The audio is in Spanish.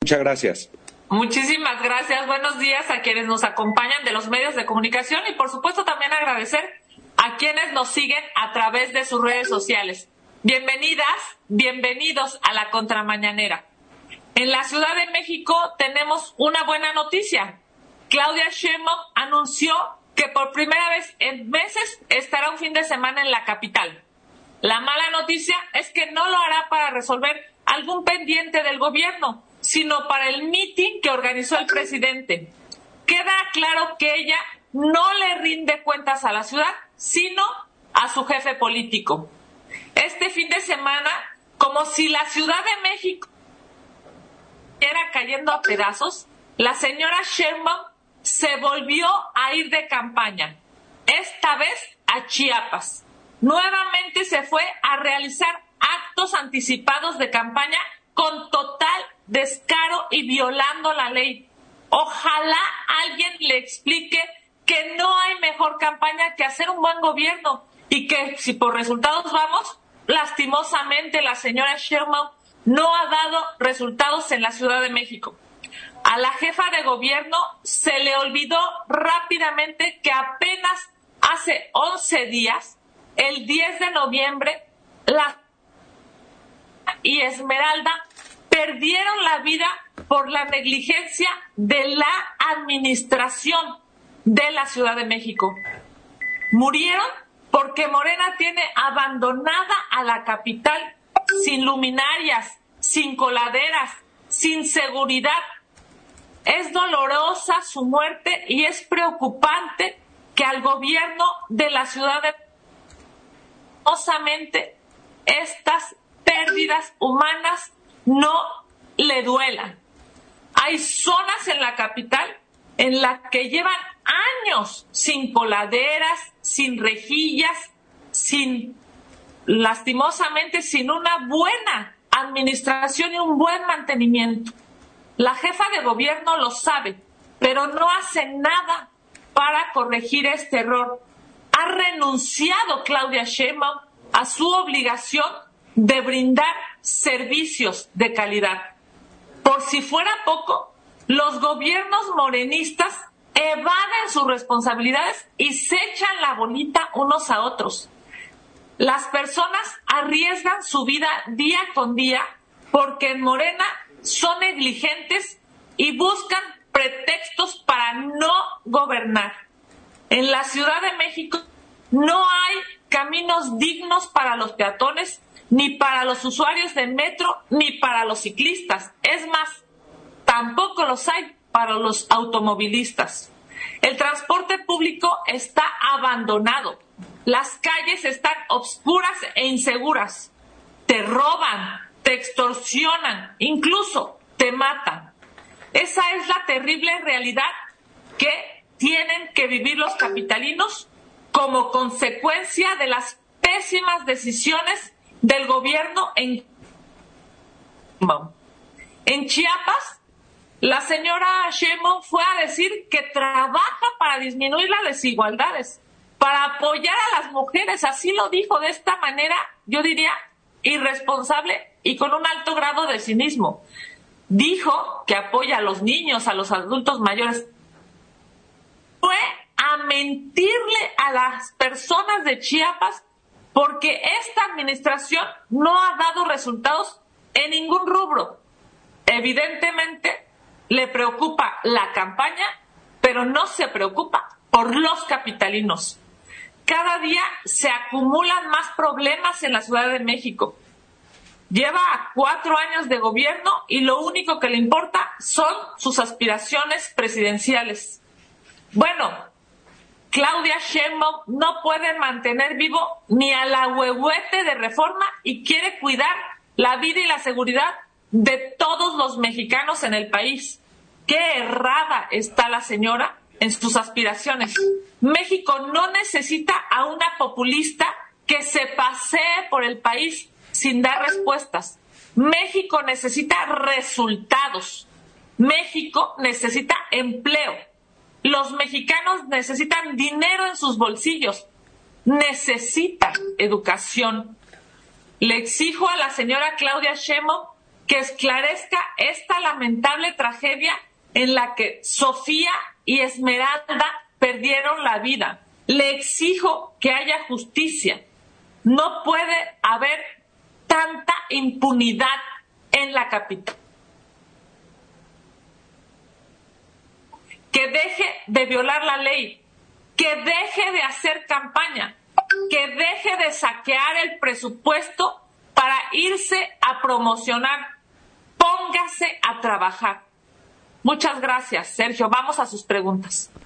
Muchas gracias. Muchísimas gracias. Buenos días a quienes nos acompañan de los medios de comunicación y por supuesto también agradecer a quienes nos siguen a través de sus redes sociales. Bienvenidas, bienvenidos a la Contramañanera. En la Ciudad de México tenemos una buena noticia. Claudia Sheinbaum anunció que por primera vez en meses estará un fin de semana en la capital. La mala noticia es que no lo hará para resolver algún pendiente del gobierno, sino para el mitin que organizó el presidente. Queda claro que ella no le rinde cuentas a la ciudad, sino a su jefe político. Este fin de semana, como si la Ciudad de México estuviera cayendo a pedazos, la señora Sheinbaum se volvió a ir de campaña, esta vez a Chiapas. Nuevamente se fue a realizar actos anticipados de campaña con total descaro y violando la ley. Ojalá alguien le explique que no hay mejor campaña que hacer un buen gobierno y que si por resultados vamos, lastimosamente la señora Sheinbaum no ha dado resultados en la Ciudad de México. A la jefa de gobierno se le olvidó rápidamente que apenas hace 11 días, el 10 de noviembre, y Esmeralda perdieron la vida por la negligencia de la administración de la Ciudad de México. Murieron porque Morena tiene abandonada a la capital sin luminarias, sin coladeras, sin seguridad. Es dolorosa su muerte y es preocupante que al gobierno de la ciudad de estas pérdidas humanas no le duelan. Hay zonas en la capital en las que llevan años sin coladeras, sin rejillas, lastimosamente sin una buena administración y un buen mantenimiento. La jefa de gobierno lo sabe, pero no hace nada para corregir este error. Ha renunciado Claudia Sheinbaum a su obligación de brindar servicios de calidad. Por si fuera poco, los gobiernos morenistas evaden sus responsabilidades y se echan la bolita unos a otros. Las personas arriesgan su vida día con día porque en Morena son negligentes y buscan pretextos para no gobernar. En la Ciudad de México no hay caminos dignos para los peatones, ni para los usuarios del metro, ni para los ciclistas. Es más, tampoco los hay para los automovilistas. El transporte público está abandonado. Las calles están obscuras e inseguras. Te roban, te extorsionan, incluso te matan. Esa es la terrible realidad que tienen que vivir los capitalinos como consecuencia de las pésimas decisiones del gobierno en Chiapas. La señora Sheinbaum fue a decir que trabaja para disminuir las desigualdades, para apoyar a las mujeres. Así lo dijo de esta manera, yo diría, irresponsable y con un alto grado de cinismo. Dijo que apoya a los niños, a los adultos mayores. Fue a mentirle a las personas de Chiapas porque esta administración no ha dado resultados en ningún rubro. Evidentemente le preocupa la campaña, pero no se preocupa por los capitalinos. Cada día se acumulan más problemas en la Ciudad de México. Lleva 4 años de gobierno y lo único que le importa son sus aspiraciones presidenciales. Bueno, Claudia Sheinbaum no puede mantener vivo ni al ahuehuete de Reforma y quiere cuidar la vida y la seguridad de todos los mexicanos en el país. Qué errada está la señora en sus aspiraciones. México no necesita a una populista que se pasee por el país sin dar respuestas. México necesita resultados. México necesita empleo. Los mexicanos necesitan dinero en sus bolsillos. Necesitan educación. Le exijo a la señora Claudia Sheinbaum que esclarezca esta lamentable tragedia en la que Sofía y Esmeralda perdieron la vida. Le exijo que haya justicia. No puede haber tanta impunidad en la capital. Que deje de violar la ley, que deje de hacer campaña, que deje de saquear el presupuesto para irse a promocionar. Póngase a trabajar. Muchas gracias, Sergio. Vamos a sus preguntas.